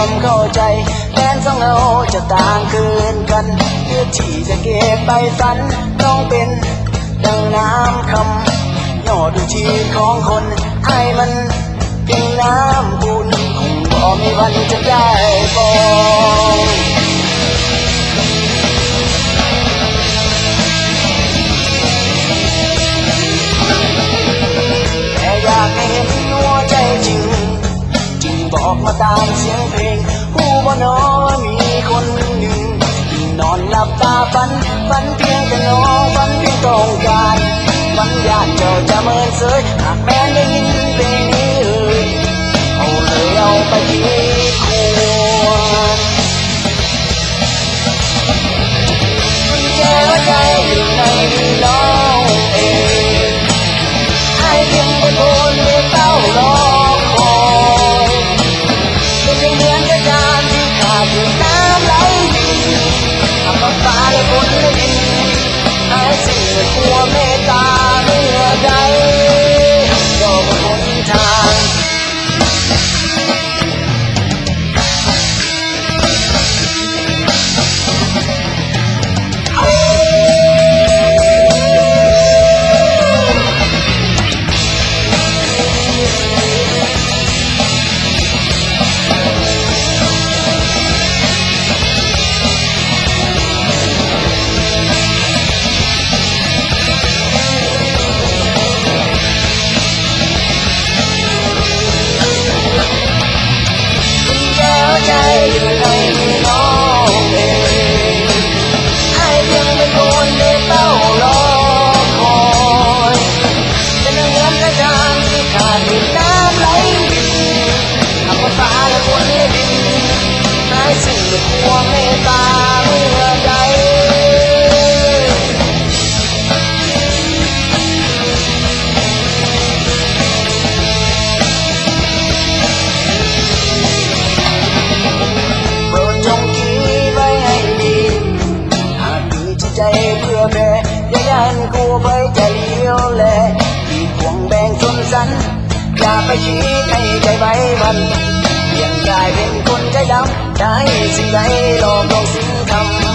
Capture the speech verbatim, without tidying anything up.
ความเข้าใจแม้สองเราจะต่างเกินกันเพื่อที่จะเก็บไปฝันต้องเป็นดังน้ำคำยอดดูชีวิตของคนให้มันเพียงน้ำบุญคงบ่มีวันจะได้ปองแต่อยากให้เห็นหัวใจจริงจึงบอกมาตามเสียงเพลงผู้บ่นอมีคนหนึ่งที่นอนหลับตาฝันฝันเพียงแต่น้องฝันเพียงต้องการฝันอยากเจ้าจะเมินเสยหากแม้ได้ยินเพลงนี้เอ่ยเอาเลยเอาไปคิดควรกุญแจหัวใจอยู่ในมือน้องเองให้เพียงเป็นคนเดียวเฝ้ารอคอยเป็นเพียงเหมือนกระจาดที่ขาดอยู่น้ำไหลทำกับฟ้าและฝนและดินให้สิ่งกลัวเมตตาเมื่อใดก็เป็นหนทางใจอยู่ในมือน้องเองให้เพียงเป็นคนได้เฝ้ารอคอยเป็นเหมือนกระจาดที่ขาดดินน้ำไหลทำกับฟ้าและฝนและดินให้สิ่งที่กลัวเมตตาเมื่อใดใจเพื่อแม่อย่ายันกูไปใจเลี้ยวแลที่ควงแบ่งสนสันอย่าไปคิดให้ใจไว้มันเพียงกลายเป็นคนใจดำได้สิ่งใดหลอกลวงสิ่งทำ